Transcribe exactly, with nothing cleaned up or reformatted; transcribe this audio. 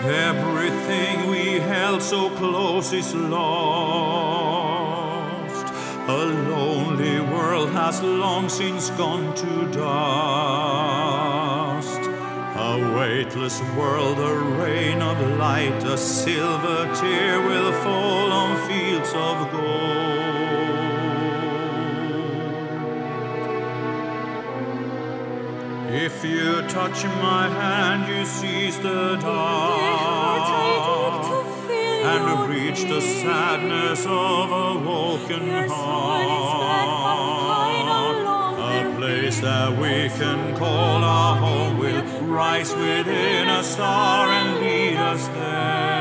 Everything we held so close is lost. A lonely world has long since gone to dust. A weightless world, a rain of light, a silver tear will fall on fields of gold. If you touch my hand, you seize the dark and reach the sadness of a broken heart. A place that we can call our home will rise within a star and lead us there.